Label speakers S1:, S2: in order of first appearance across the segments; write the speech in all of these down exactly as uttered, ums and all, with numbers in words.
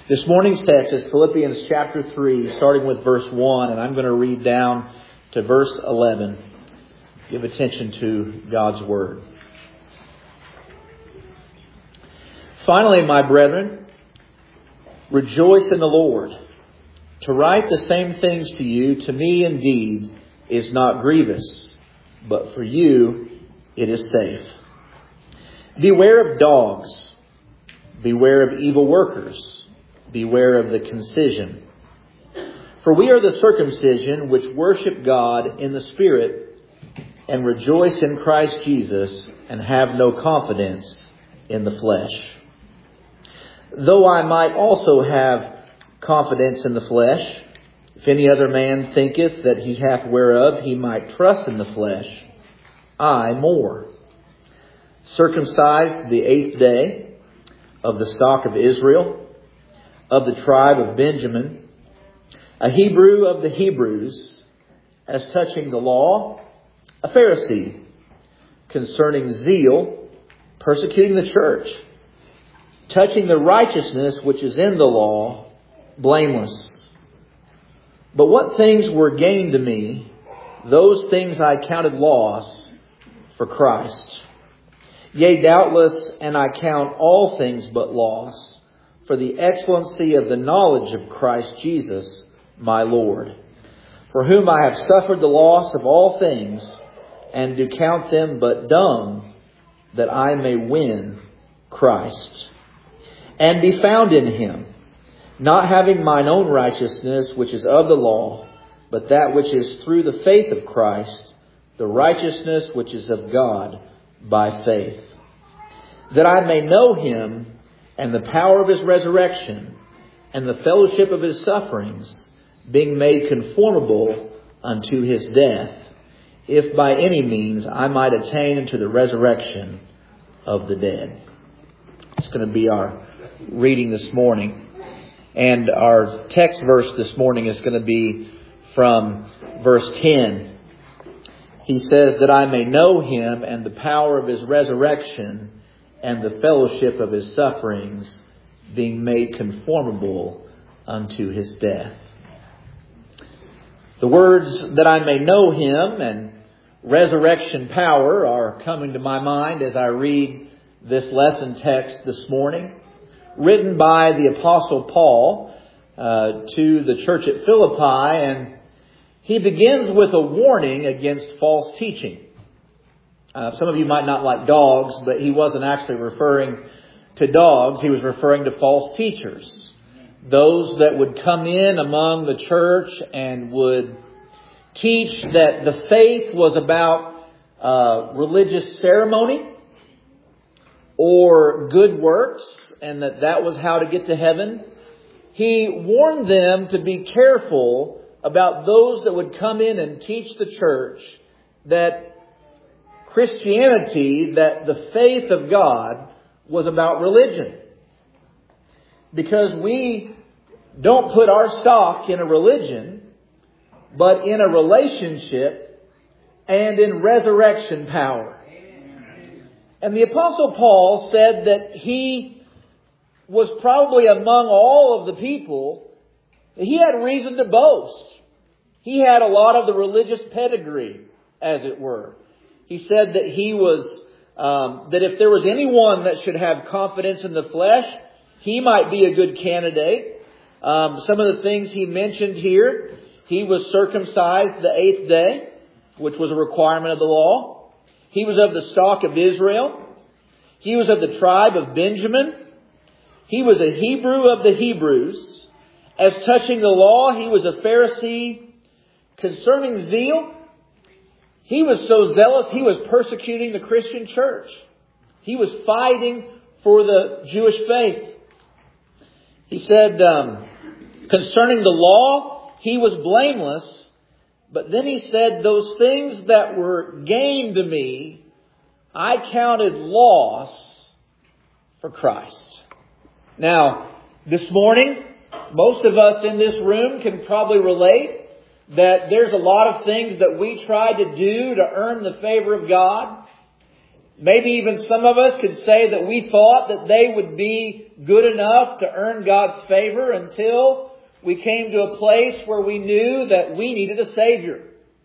S1: This morning's text is Philippians chapter three, starting with verse one, and I'm going to read down to verse eleven. Give attention to God's Word. Finally, my brethren, rejoice in the Lord. To write the same things to you, to me indeed, is not grievous, but for you it is safe. Beware of dogs. Beware of evil workers. Beware of the concision. For we are the circumcision which worship God in the Spirit and rejoice in Christ Jesus and have no confidence in the flesh. Though I might also have confidence in the flesh, if any other man thinketh that he hath whereof he might trust in the flesh, I more. Circumcised the eighth day, of the stock of Israel, of the tribe of Benjamin, a Hebrew of the Hebrews, as touching the law, a Pharisee, concerning zeal, persecuting the church, touching the righteousness which is in the law, blameless. But what things were gained to me, those things I counted loss for Christ. Yea, doubtless, and I count all things but loss, for the excellency of the knowledge of Christ Jesus, my Lord, for whom I have suffered the loss of all things, and do count them but dung, that I may win Christ, and be found in Him, not having mine own righteousness, which is of the law, but that which is through the faith of Christ, the righteousness which is of God by faith, that I may know Him and the power of His resurrection and the fellowship of His sufferings, being made conformable unto His death, if by any means I might attain unto the resurrection of the dead. It's going to be our reading this morning. And our text verse this morning is going to be from verse ten. He says that I may know Him and the power of His resurrection and the fellowship of His sufferings, being made conformable unto His death. The words that I may know Him and resurrection power are coming to my mind as I read this lesson text this morning, written by the Apostle Paul uh, to the church at Philippi, and he begins with a warning against false teaching. Uh, some of you might not like dogs, but he wasn't actually referring to dogs. He was referring to false teachers. Those that would come in among the church and would teach that the faith was about uh, religious ceremony or good works, and that that was how to get to heaven. He warned them to be careful about those that would come in and teach the church that Christianity, that the faith of God was about religion. Because we don't put our stock in a religion, but in a relationship and in resurrection power. And the Apostle Paul said that he was probably among all of the people, he had reason to boast. He had a lot of the religious pedigree, as it were. He said that he was, um, that if there was anyone that should have confidence in the flesh, he might be a good candidate. Um, some of the things he mentioned here, he was circumcised the eighth day, which was a requirement of the law. He was of the stock of Israel. He was of the tribe of Benjamin. He was a Hebrew of the Hebrews. As touching the law, he was a Pharisee. Concerning zeal, he was so zealous, he was persecuting the Christian church. He was fighting for the Jewish faith. He said, um, concerning the law, he was blameless. But then he said, those things that were gained to me, I counted loss for Christ. Now, this morning, most of us in this room can probably relate that there's a lot of things that we try to do to earn the favor of God. Maybe even some of us could say that we thought that they would be good enough to earn God's favor until we came to a place where we knew that we needed a Savior.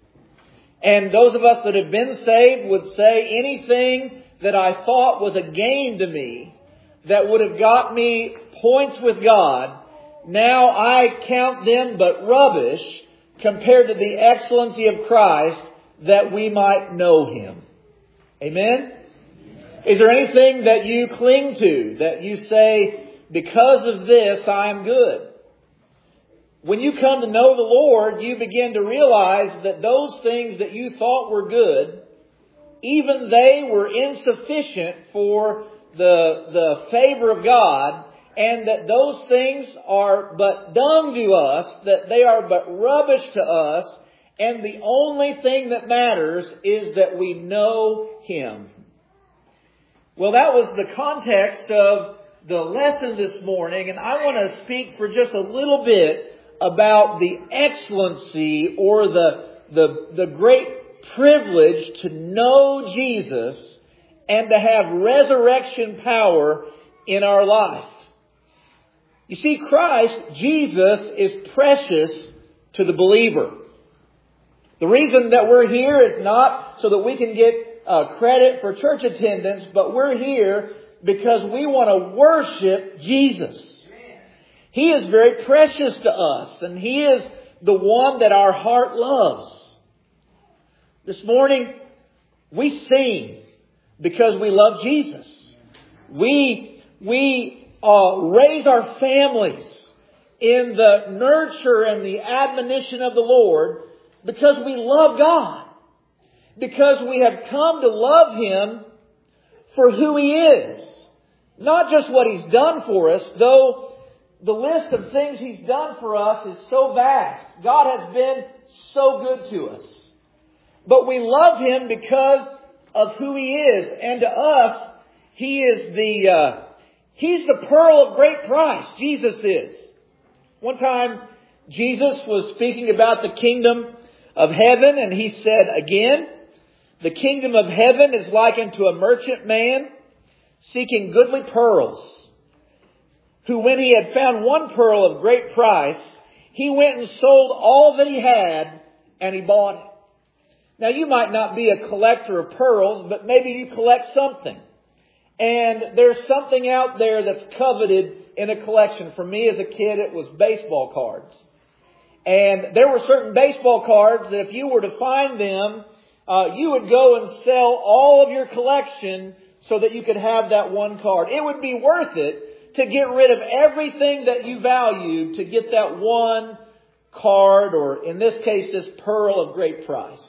S1: And those of us that have been saved would say anything that I thought was a gain to me, that would have got me points with God, now I count them but rubbish compared to the excellency of Christ, that we might know Him. Amen? Is there anything that you cling to, that you say, because of this I am good? When you come to know the Lord, you begin to realize that those things that you thought were good, even they were insufficient for the, the favor of God, and that those things are but dung to us, that they are but rubbish to us, and the only thing that matters is that we know Him. Well, that was the context of the lesson this morning, and I want to speak for just a little bit about the excellency or the, the, the great privilege to know Jesus and to have resurrection power in our life. You see, Christ, Jesus, is precious to the believer. The reason that we're here is not so that we can get uh, credit for church attendance, but we're here because we want to worship Jesus. He is very precious to us, and He is the one that our heart loves. This morning, we sing because we love Jesus. We, we uh, raise our families in the nurture and the admonition of the Lord because we love God. Because we have come to love Him for who He is. Not just what He's done for us, though the list of things He's done for us is so vast. God has been so good to us. But we love Him because of who He is. And to us, He is the, uh, He's the pearl of great price. Jesus is. One time, Jesus was speaking about the kingdom of heaven, and He said again, the kingdom of heaven is likened to a merchant man seeking goodly pearls, who when he had found one pearl of great price, he went and sold all that he had, and he bought it. Now, you might not be a collector of pearls, but maybe you collect something. And there's something out there that's coveted in a collection. For me as a kid, it was baseball cards. And there were certain baseball cards that if you were to find them, uh, you would go and sell all of your collection so that you could have that one card. It would be worth it to get rid of everything that you value to get that one card, or in this case, this pearl of great price.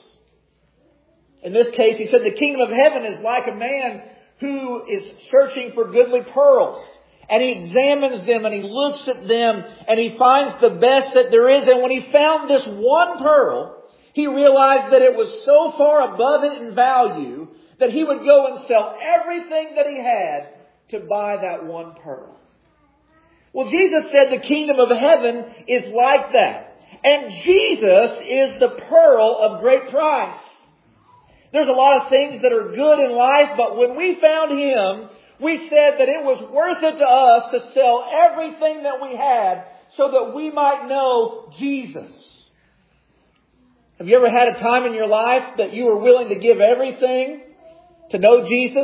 S1: In this case, he said the kingdom of heaven is like a man who is searching for goodly pearls. And he examines them and he looks at them and he finds the best that there is. And when he found this one pearl, he realized that it was so far above it in value that he would go and sell everything that he had to buy that one pearl. Well, Jesus said the kingdom of heaven is like that. And Jesus is the pearl of great price. There's a lot of things that are good in life, but when we found Him, we said that it was worth it to us to sell everything that we had so that we might know Jesus. Have you ever had a time in your life that you were willing to give everything to know Jesus?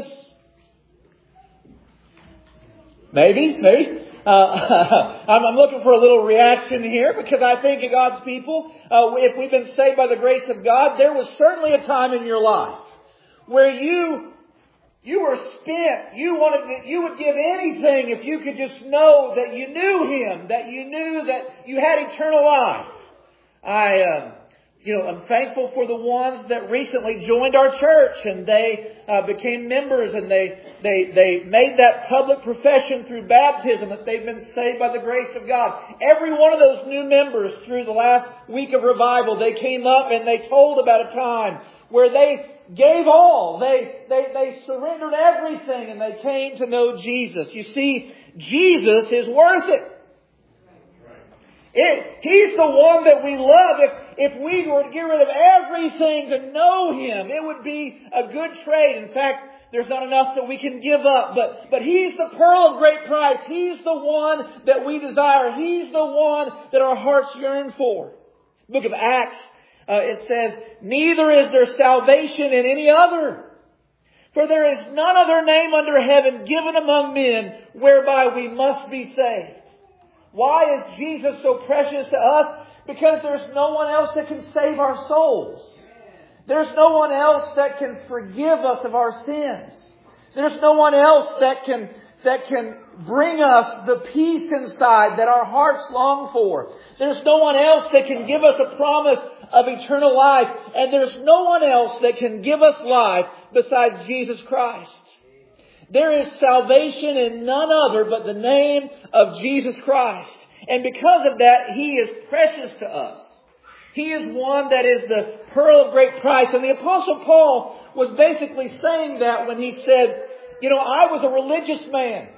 S1: Maybe, maybe. Uh, I'm looking for a little reaction here, because I think of God's people, uh, if we've been saved by the grace of God, there was certainly a time in your life where you you were spent. You wanted to, you would give anything if you could just know that you knew Him, that you knew that you had eternal life. I, um, you know, I'm thankful for the ones that recently joined our church and they uh, became members and they They they made that public profession through baptism that they've been saved by the grace of God. Every one of those new members through the last week of revival, they came up and they told about a time where they gave all. They they they surrendered everything and they came to know Jesus. You see, Jesus is worth it. It, He's the one that we love. If, if we were to get rid of everything to know Him, it would be a good trade. In fact, There's not enough that we can give up. But, but He's the pearl of great price. He's the one that we desire. He's the one that our hearts yearn for. Book of Acts, uh, it says, neither is there salvation in any other. For there is none other name under heaven given among men whereby we must be saved. Why is Jesus so precious to us? Because there's no one else that can save our souls. There's no one else that can forgive us of our sins. There's no one else that can, that can bring us the peace inside that our hearts long for. There's no one else that can give us a promise of eternal life. And there's no one else that can give us life besides Jesus Christ. There is salvation in none other but the name of Jesus Christ. And because of that, He is precious to us. He is one that is the pearl of great price. And the Apostle Paul was basically saying that when he said, you know, I was a religious man.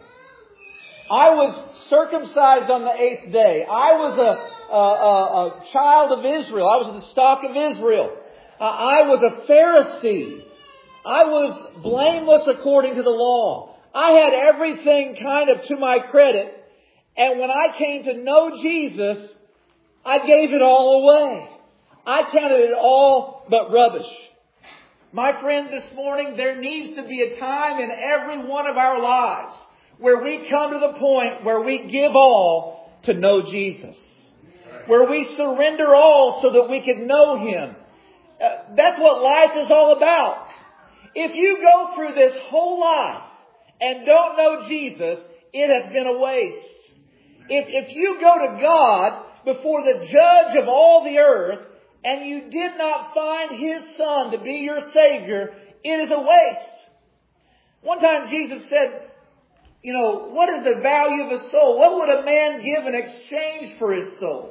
S1: I was circumcised on the eighth day. I was a, a, a, a child of Israel. I was of the stock of Israel. Uh, I was a Pharisee. I was blameless according to the law. I had everything kind of to my credit. And when I came to know Jesus, I gave it all away. I counted it all but rubbish. My friend, this morning, there needs to be a time in every one of our lives where we come to the point where we give all to know Jesus. Where we surrender all so that we can know Him. Uh, that's what life is all about. If you go through this whole life and don't know Jesus, it has been a waste. If, if you go to God before the judge of all the earth and you did not find His Son to be your Savior, it is a waste. One time Jesus said, you know, what is the value of a soul? What would a man give in exchange for his soul?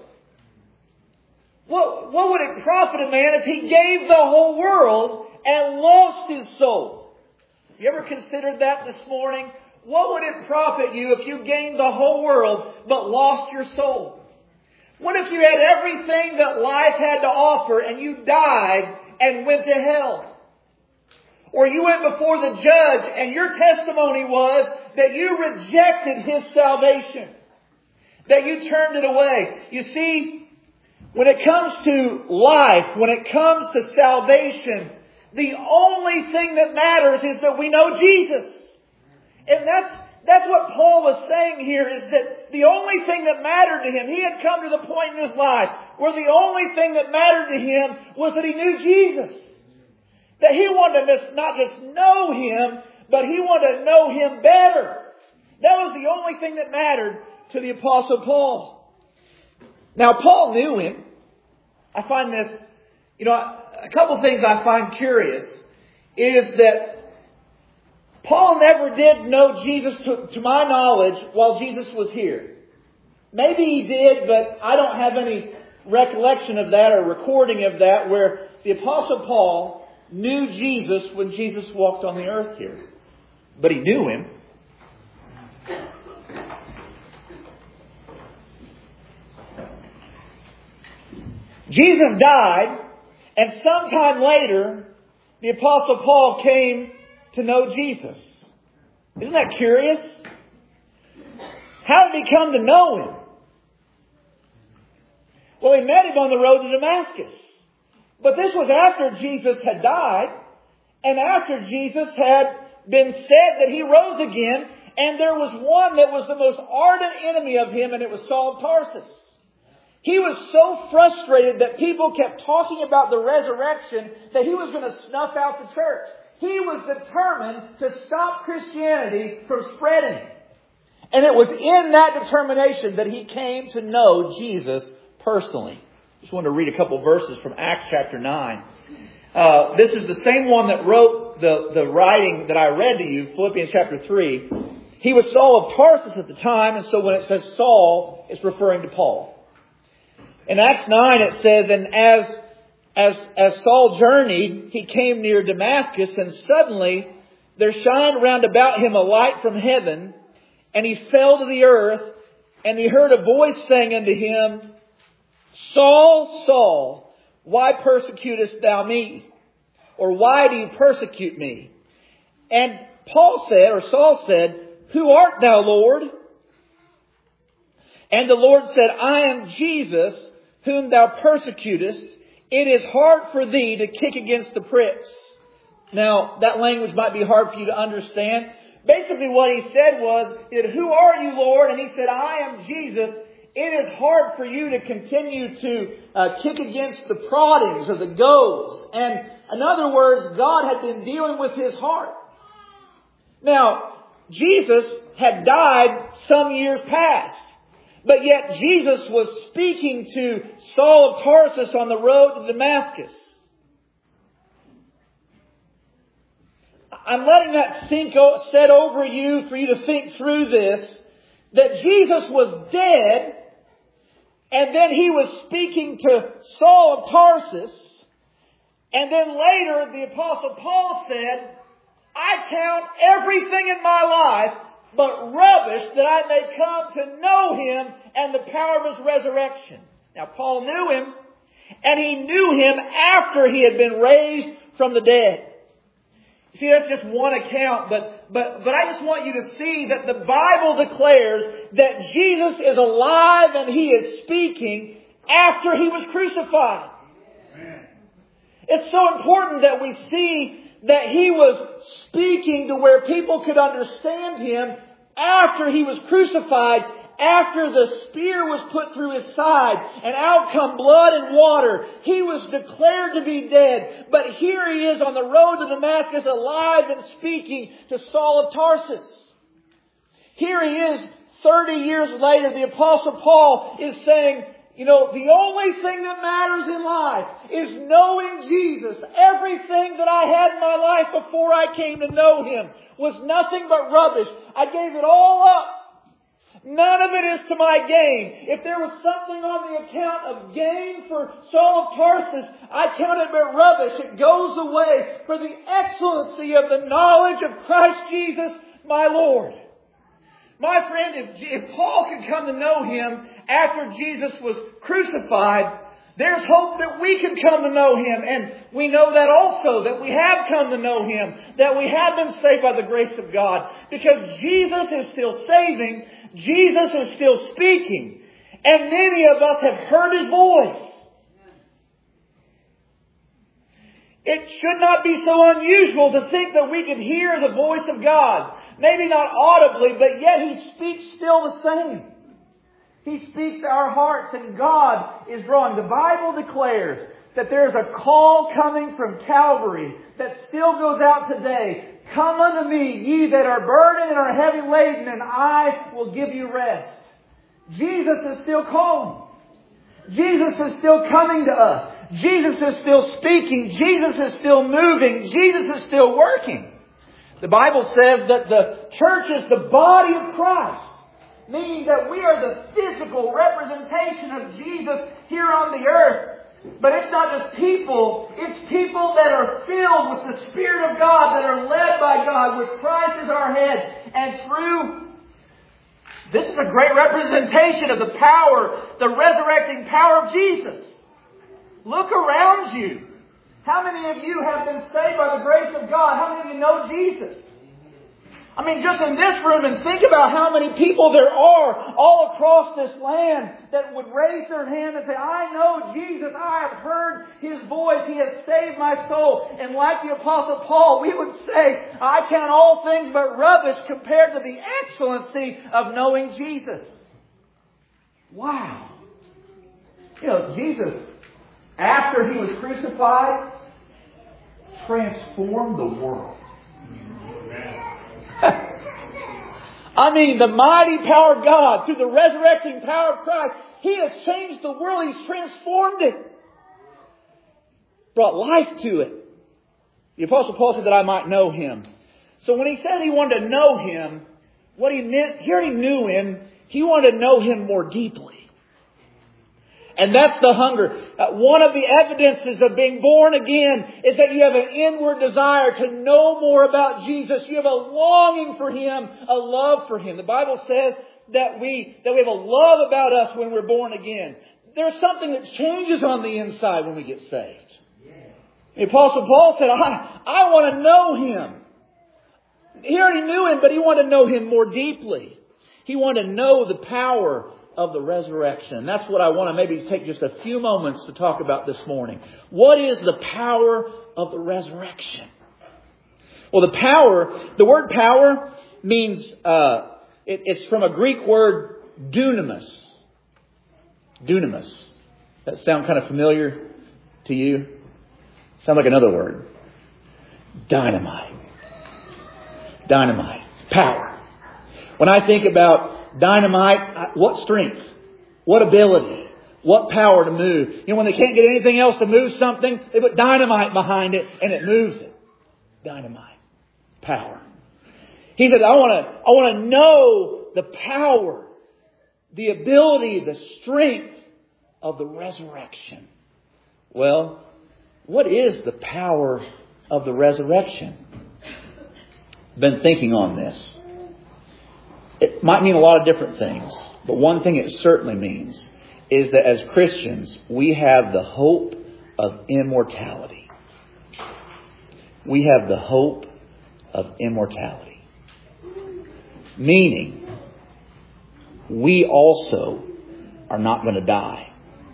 S1: What, what would it profit a man if he gave the whole world and lost his soul? You ever considered that this morning? What would it profit you if you gained the whole world but lost your soul? What if you had everything that life had to offer and you died and went to hell? Or you went before the judge and your testimony was that you rejected His salvation. That you turned it away. You see, when it comes to life, when it comes to salvation, the only thing that matters is that we know Jesus. And that's, that's what Paul was saying here, is that the only thing that mattered to him, he had come to the point in his life where the only thing that mattered to him was that he knew Jesus. That he wanted to not just know Him, but he wanted to know Him better. That was the only thing that mattered to the Apostle Paul. Now, Paul knew Him. I find this, you know, a couple of things I find curious is that Paul never did know Jesus, to, to my knowledge, while Jesus was here. Maybe he did, but I don't have any recollection of that or recording of that, where the Apostle Paul knew Jesus when Jesus walked on the earth here. But he knew Him. Jesus died, and sometime later, the Apostle Paul came to know Jesus. Isn't that curious? How did he come to know Him? Well, he met Him on the road to Damascus. But this was after Jesus had died, and after Jesus had been said that He rose again, and there was one that was the most ardent enemy of Him, and it was Saul of Tarsus. He was so frustrated that people kept talking about the resurrection that he was going to snuff out the church. He was determined to stop Christianity from spreading. And it was in that determination that he came to know Jesus personally. Just wanted to read a couple verses from Acts chapter nine. Uh, this is the same one that wrote the, the writing that I read to you, Philippians chapter three. He was Saul of Tarsus at the time, and so when it says Saul, it's referring to Paul. In Acts nine it says, and as, as, as Saul journeyed, he came near Damascus, and suddenly there shined round about him a light from heaven, and he fell to the earth, and he heard a voice saying unto him, Saul, Saul, why persecutest thou me? Or why do you persecute me? And Paul said, or Saul said, "Who art thou, Lord?" And the Lord said, "I am Jesus, whom thou persecutest. It is hard for thee to kick against the pricks." Now, that language might be hard for you to understand. Basically what he said was, "Who are you, Lord?" And he said, "I am Jesus. It is hard for you to continue to uh, kick against the proddings or the goads." And in other words, God had been dealing with his heart. Now, Jesus had died some years past. But yet Jesus was speaking to Saul of Tarsus on the road to Damascus. I'm letting that sink set over you for you to think through this. That Jesus was dead. And then he was speaking to Saul of Tarsus. And then later the Apostle Paul said, "I count everything in my life but rubbish, that I may come to know Him and the power of His resurrection." Now Paul knew Him, and he knew Him after He had been raised from the dead. See, that's just one account, but, but, but I just want you to see that the Bible declares that Jesus is alive and He is speaking after He was crucified. Amen. It's so important that we see that He was speaking to where people could understand Him after He was crucified, after the spear was put through His side and out come blood and water. He was declared to be dead. But here He is on the road to Damascus, alive and speaking to Saul of Tarsus. Here He is thirty years later. The Apostle Paul is saying, you know, the only thing that matters in life is knowing Jesus. Everything that I had in my life before I came to know Him was nothing but rubbish. I gave it all up. None of it is to my gain. If there was something on the account of gain for Saul of Tarsus, I count it but rubbish. It goes away for the excellency of the knowledge of Christ Jesus, my Lord. My friend, if, if Paul could come to know Him after Jesus was crucified, there's hope that we could come to know Him. And we know that also, that we have come to know Him, that we have been saved by the grace of God. Because Jesus is still saving, Jesus is still speaking, and many of us have heard His voice. It should not be so unusual to think that we can hear the voice of God. Maybe not audibly, but yet He speaks still the same. He speaks to our hearts, and God is drawing. The Bible declares that there's a call coming from Calvary that still goes out today. "Come unto me, ye that are burdened and are heavy laden, and I will give you rest." Jesus is still calling. Jesus is still coming to us. Jesus is still speaking. Jesus is still moving. Jesus is still working. The Bible says that the church is the body of Christ, meaning that we are the physical representation of Jesus here on the earth. But it's not just people. It's people that are filled with the Spirit of God, that are led by God, with Christ as our head. And through, this is a great representation of the power, the resurrecting power of Jesus. Look around you. How many of you have been saved by the grace of God? How many of you know Jesus? I mean, just in this room, and think about how many people there are all across this land that would raise their hand and say, "I know Jesus. I have heard His voice. He has saved my soul." And like the Apostle Paul, we would say, "I count all things but rubbish compared to the excellency of knowing Jesus." Wow. You know, Jesus, after He was crucified, transformed the world. I mean, the mighty power of God, through the resurrecting power of Christ, He has changed the world. He's transformed it. Brought life to it. The Apostle Paul said that I might know Him. So when he said he wanted to know Him, what he meant, here he knew Him, he wanted to know Him more deeply. And that's the hunger. Uh, one of the evidences of being born again is that you have an inward desire to know more about Jesus. You have a longing for Him, a love for Him. The Bible says that we, that we have a love about us when we're born again. There's something that changes on the inside when we get saved. The Apostle Paul said, I, I want to know Him. he already knew Him, but he wanted to know Him more deeply. He wanted to know the power of the resurrection. That's what I want to maybe take just a few moments to talk about this morning. What is the power of the resurrection? Well, the power, the word power means, uh, it, it's from a Greek word, dunamis. Dunamis. Does that sound kind of familiar to you? Sound like another word. Dynamite. Dynamite. Power. When I think about dynamite, what strength? What ability? What power to move? You know, when they can't get anything else to move something, they put dynamite behind it and it moves it. Dynamite. Power. He said, I want to, I want to know the power, the ability, the strength of the resurrection. Well, what is the power of the resurrection? Been thinking on this. It might mean a lot of different things, but one thing it certainly means is that as Christians, we have the hope of immortality. We have the hope of immortality. Meaning, we also are not going to die.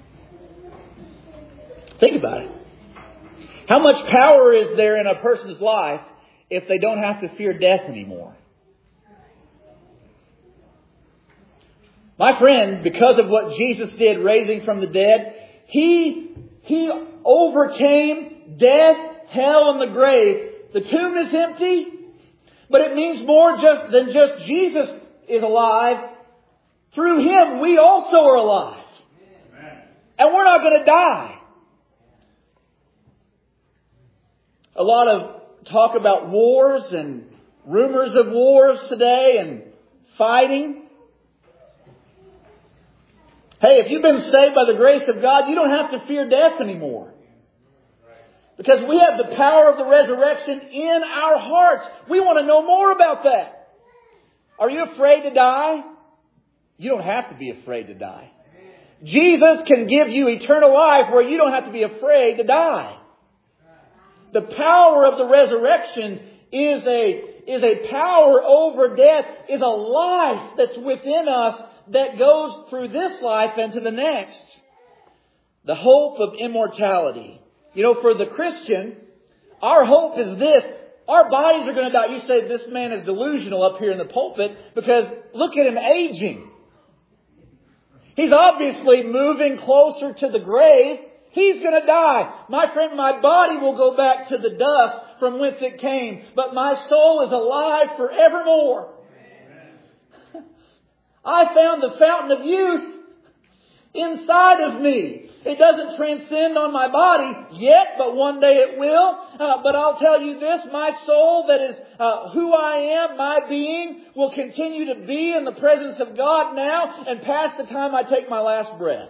S1: Think about it. How much power is there in a person's life if they don't have to fear death anymore? My friend, because of what Jesus did raising from the dead, He, He overcame death, hell, and the grave. The tomb is empty, but it means more just than just Jesus is alive. Through Him, we also are alive. And we're not going to die. A lot of talk about wars and rumors of wars today and fighting. Hey, if you've been saved by the grace of God, you don't have to fear death anymore. Because we have the power of the resurrection in our hearts. We want to know more about that. Are you afraid to die? You don't have to be afraid to die. Jesus can give you eternal life where you don't have to be afraid to die. The power of the resurrection is a, is a power over death, is a life that's within us that goes through this life and to the next. The hope of immortality. You know, for the Christian, our hope is this. Our bodies are going to die. You say this man is delusional up here in the pulpit because look at him aging. He's obviously moving closer to the grave. He's going to die. My friend, my body will go back to the dust from whence it came. But my soul is alive forevermore. I found the fountain of youth inside of me. It doesn't transcend on my body yet, but one day it will. Uh, but I'll tell you this, my soul that is uh, who I am, my being, will continue to be in the presence of God now and past the time I take my last breath.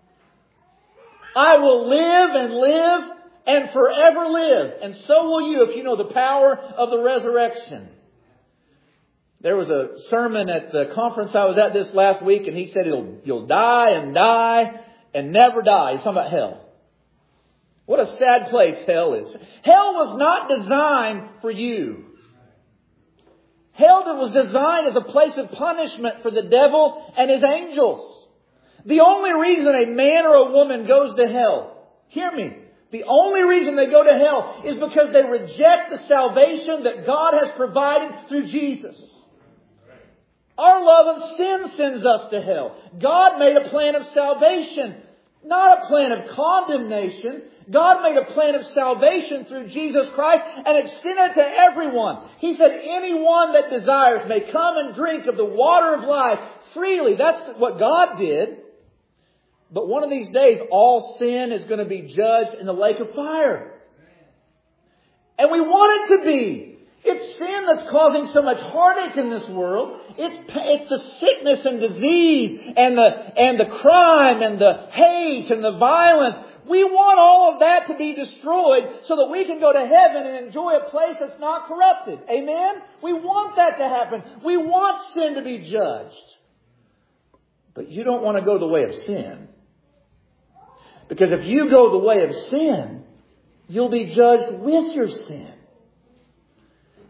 S1: I will live and live and forever live. And so will you if you know the power of the resurrection. There was a sermon at the conference I was at this last week, and he said you'll, you'll die and die and never die. He's talking about hell. What a sad place hell is. Hell was not designed for you. Hell was designed as a place of punishment for the devil and his angels. The only reason a man or a woman goes to hell, hear me, the only reason they go to hell is because they reject the salvation that God has provided through Jesus. Our love of sin sends us to hell. God made a plan of salvation, not a plan of condemnation. God made a plan of salvation through Jesus Christ and extended it to everyone. He said, anyone that desires may come and drink of the water of life freely. That's what God did. But one of these days, all sin is going to be judged in the lake of fire. And we want it to be. It's sin that's causing so much heartache in this world. It's, it's the sickness and disease and the, and the crime and the hate and the violence. We want all of that to be destroyed so that we can go to heaven and enjoy a place that's not corrupted. Amen? We want that to happen. We want sin to be judged. But you don't want to go the way of sin. Because if you go the way of sin, you'll be judged with your sin.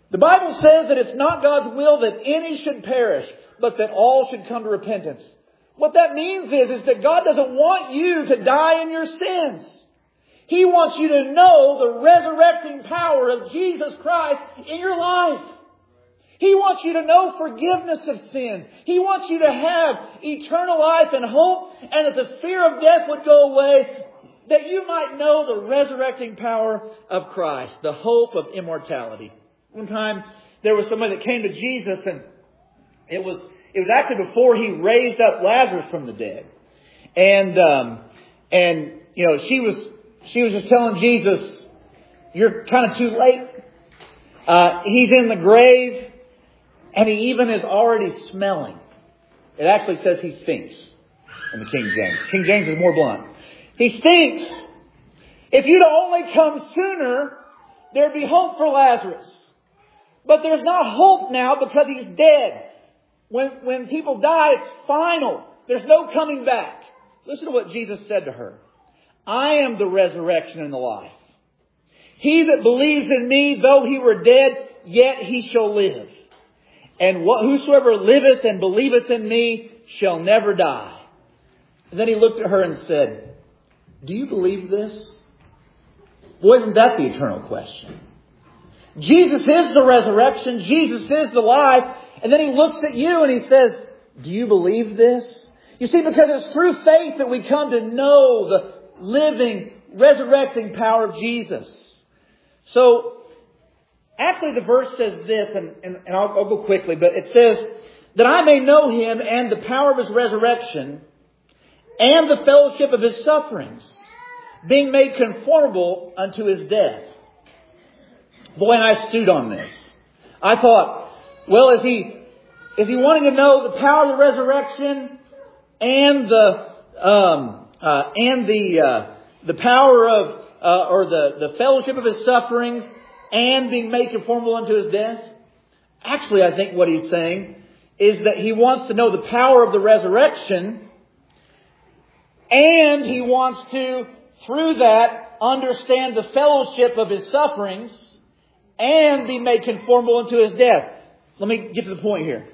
S1: The Bible says that it's not God's will that any should perish, but that all should come to repentance. What that means is, is that God doesn't want you to die in your sins. He wants you to know the resurrecting power of Jesus Christ in your life. He wants you to know forgiveness of sins. He wants you to have eternal life and hope, and that the fear of death would go away, that you might know the resurrecting power of Christ, the hope of immortality. One time there was somebody that came to Jesus, and it was it was actually before He raised up Lazarus from the dead. And um, and you know she was she was just telling Jesus, "You're kind of too late. Uh, he's in the grave, and he even is already smelling." It actually says he stinks in the King James. King James is more blunt. He stinks. If you'd only come sooner, there'd be hope for Lazarus. But there's not hope now because he's dead. When, when people die, it's final. There's no coming back. Listen to what Jesus said to her. "I am the resurrection and the life. He that believes in me, though he were dead, yet he shall live. And what, whosoever liveth and believeth in me shall never die." And then He looked at her and said, "Do you believe this?" Wasn't that the eternal question? Jesus is the resurrection. Jesus is the life. And then He looks at you and He says, "Do you believe this?" You see, because it's through faith that we come to know the living, resurrecting power of Jesus. So, actually the verse says this, and, and, and I'll, I'll go quickly, but it says, "That I may know Him and the power of His resurrection and the fellowship of His sufferings, being made conformable unto His death." Boy, and I stewed on this. I thought, well, is he is he wanting to know the power of the resurrection and the um, uh, and the uh, the power of uh, or the the fellowship of His sufferings and being made conformable unto His death? Actually, I think what he's saying is that he wants to know the power of the resurrection, and he wants to, through that, understand the fellowship of His sufferings and be made conformable unto His death. Let me get to the point here.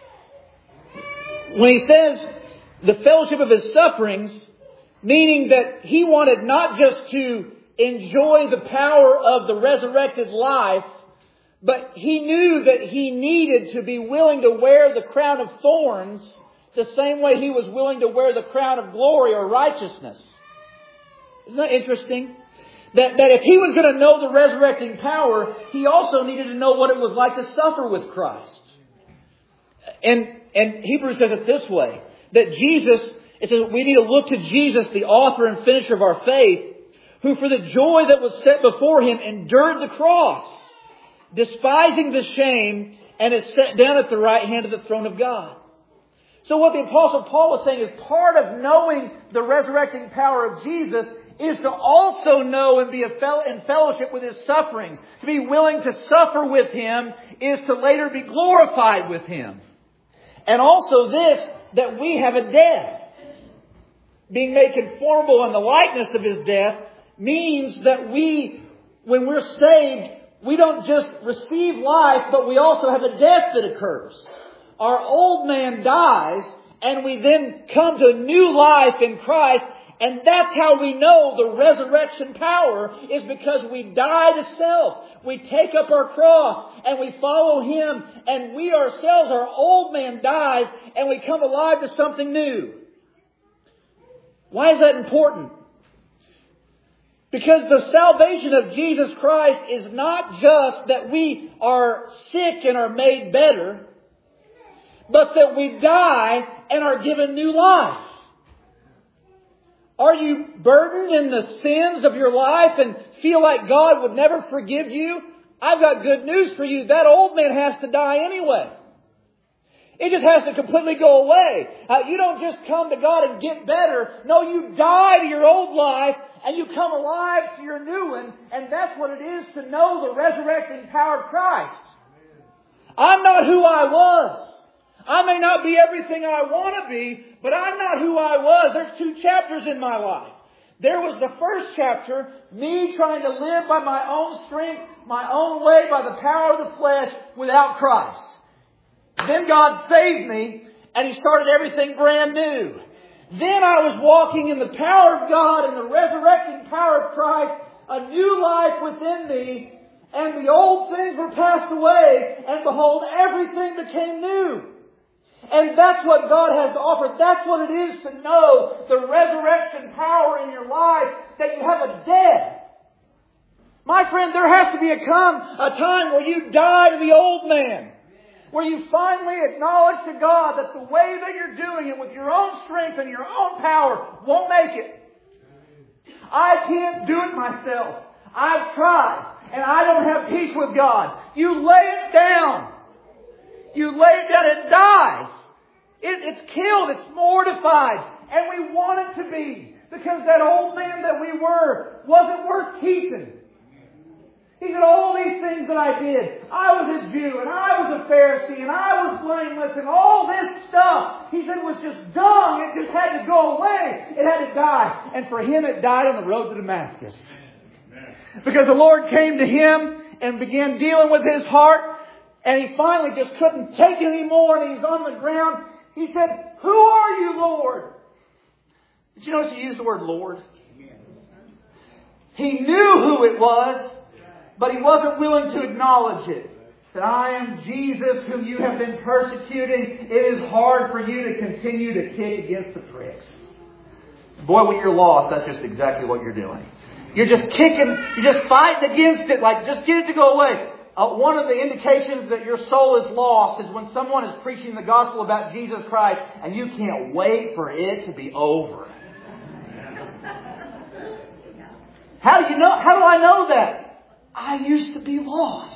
S1: When he says the fellowship of His sufferings, meaning that he wanted not just to enjoy the power of the resurrected life, but he knew that he needed to be willing to wear the crown of thorns the same way he was willing to wear the crown of glory or righteousness. Isn't that interesting? That, that if he was going to know the resurrecting power, he also needed to know what it was like to suffer with Christ. And, and Hebrews says it this way, that Jesus, it says we need to look to Jesus, the author and finisher of our faith, who for the joy that was set before Him endured the cross, despising the shame, and is set down at the right hand of the throne of God. So what the Apostle Paul was saying is part of knowing the resurrecting power of Jesus is to also know and be a fel- in fellowship with His sufferings. To be willing to suffer with Him is to later be glorified with Him. And also this, that we have a death. Being made conformable in the likeness of His death means that we, when we're saved, we don't just receive life, but we also have a death that occurs. Our old man dies, and we then come to new life in Christ. And that's how we know the resurrection power, is because we die to self. We take up our cross and we follow Him, and we ourselves, our old man dies, and we come alive to something new. Why is that important? Because the salvation of Jesus Christ is not just that we are sick and are made better, but that we die and are given new life. Are you burdened in the sins of your life and feel like God would never forgive you? I've got good news for you. That old man has to die anyway. It just has to completely go away. Uh, you don't just come to God and get better. No, you die to your old life and you come alive to your new one. And that's what it is to know the resurrecting power of Christ. I'm not who I was. I may not be everything I want to be, but I'm not who I was. There's two chapters in my life. There was the first chapter, me trying to live by my own strength, my own way, by the power of the flesh, without Christ. Then God saved me, and He started everything brand new. Then I was walking in the power of God and the resurrecting power of Christ, a new life within me, and the old things were passed away, and behold, everything became new. And that's what God has to offer. That's what it is to know the resurrection power in your life, that you have a death. My friend, there has to be a come a time where you die to the old man. Where you finally acknowledge to God that the way that you're doing it with your own strength and your own power won't make it. I can't do it myself. I've tried, and I don't have peace with God. You lay it down. You lay it down, it dies. It, it's killed, it's mortified. And we want it to be. Because that old man that we were wasn't worth keeping. He said, all these things that I did. I was a Jew, and I was a Pharisee, and I was blameless, and all this stuff, he said, was just dung. It just had to go away. It had to die. And for him, it died on the road to Damascus. Because the Lord came to him and began dealing with his heart, and he finally just couldn't take it anymore, and he's on the ground. He said, who are you, Lord? Did you notice he used the word Lord? He knew who it was, but he wasn't willing to acknowledge it. That I am Jesus whom you have been persecuting. It is hard for you to continue to kick against the pricks. Boy, when you're lost, that's just exactly what you're doing. You're just kicking, you're just fighting against it, like just get it to go away. Uh, one of the indications that your soul is lost is when someone is preaching the gospel about Jesus Christ and you can't wait for it to be over. How do you know? How do I know that? I used to be lost.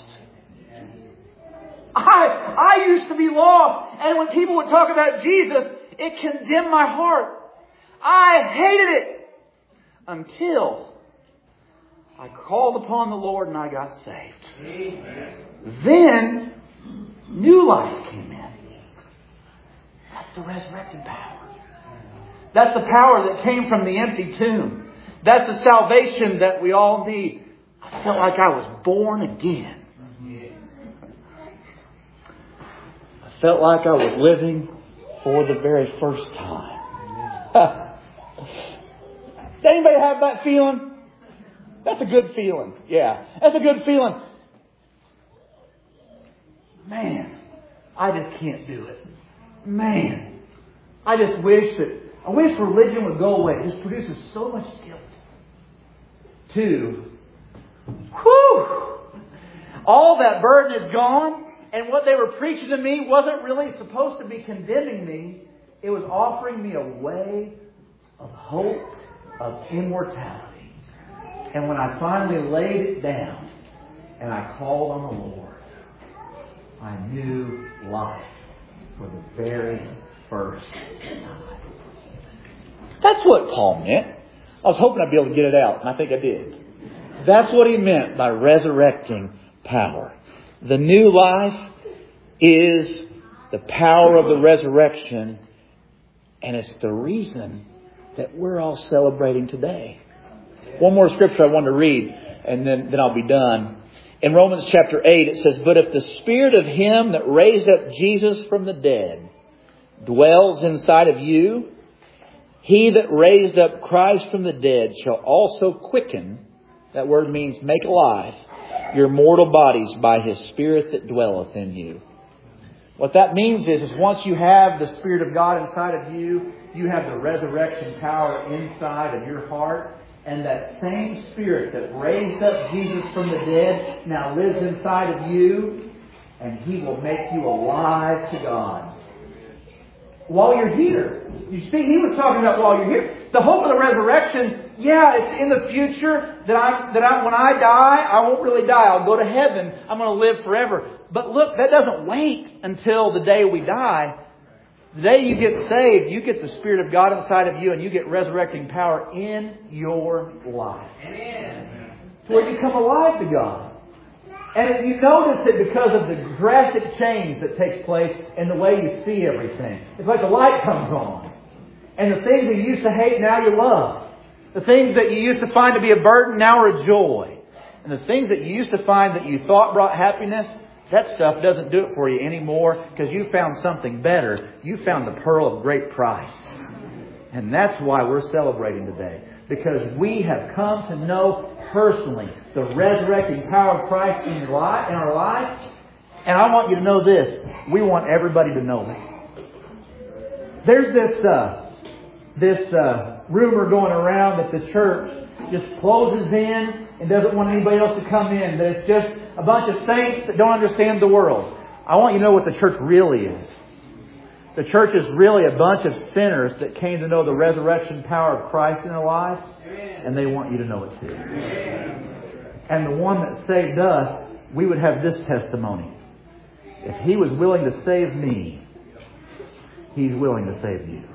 S1: I, I used to be lost. And when people would talk about Jesus, it condemned my heart. I hated it until I called upon the Lord and I got saved. Amen. Then new life came in. That's the resurrected power. That's the power that came from the empty tomb. That's the salvation that we all need. I felt like I was born again. I felt like I was living for the very first time. Does anybody have that feeling? That's a good feeling. Yeah, that's a good feeling. Man, I just can't do it. Man, I just wish that, I wish religion would go away. It just produces so much guilt. Two, whew, all that burden is gone. And what they were preaching to me wasn't really supposed to be condemning me. It was offering me a way of hope, of immortality. And when I finally laid it down and I called on the Lord, I knew life for the very first time. That's what Paul meant. I was hoping I'd be able to get it out, and I think I did. That's what he meant by resurrecting power. The new life is the power of the resurrection, and it's the reason that we're all celebrating today. One more scripture I want to read, and then, then I'll be done. In Romans chapter eight, it says, "But if the Spirit of Him that raised up Jesus from the dead dwells inside of you, He that raised up Christ from the dead shall also quicken," that word means make alive, "your mortal bodies by His Spirit that dwelleth in you." What that means is, is once you have the Spirit of God inside of you, you have the resurrection power inside of your heart. And that same Spirit that raised up Jesus from the dead now lives inside of you. And He will make you alive to God. While you're here. You see, he was talking about while you're here. The hope of the resurrection, yeah, it's in the future that I, that I, when I die, I won't really die. I'll go to heaven. I'm going to live forever. But look, that doesn't wait until the day we die. The day you get saved, you get the Spirit of God inside of you and you get resurrecting power in your life. Amen. Where you come alive to God. And you notice it because of the drastic change that takes place in the way you see everything. It's like the light comes on. And the things you used to hate, now you love. The things that you used to find to be a burden now are a joy. And the things that you used to find that you thought brought happiness, that stuff doesn't do it for you anymore because you found something better. You found the pearl of great price. And that's why we're celebrating today. Because we have come to know personally the resurrecting power of Christ in, your life, in our life. And I want you to know this. We want everybody to know it. There's this uh, this uh, rumor going around that the church just closes in and doesn't want anybody else to come in. That it's just a bunch of saints that don't understand the world. I want you to know what the church really is. The church is really a bunch of sinners that came to know the resurrection power of Christ in their life. And they want you to know it too. And the one that saved us, we would have this testimony. If He was willing to save me, He's willing to save you.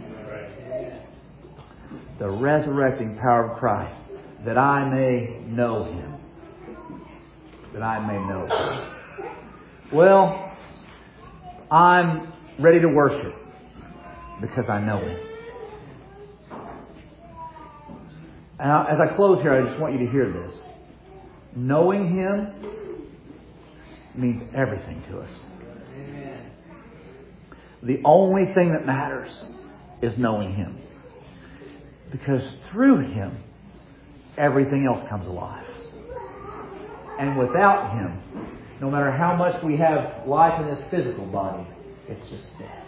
S1: The resurrecting power of Christ, that I may know Him. That I may know Him. Well, I'm ready to worship because I know Him. And as I close here, I just want you to hear this. Knowing Him means everything to us. Amen. The only thing that matters is knowing Him. Because through Him, everything else comes alive. And without Him, no matter how much we have life in this physical body, it's just dead.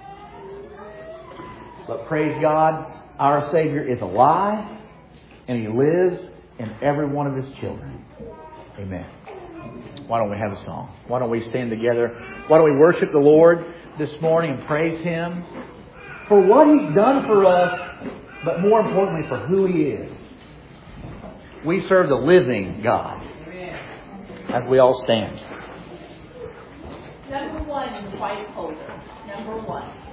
S1: But praise God, our Savior is alive, and He lives in every one of His children. Amen. Why don't we have a song? Why don't we stand together? Why don't we worship the Lord this morning and praise Him for what He's done for us, but more importantly for who He is. We serve the living God. As we all stand.
S2: Number one in the white folder. Number one.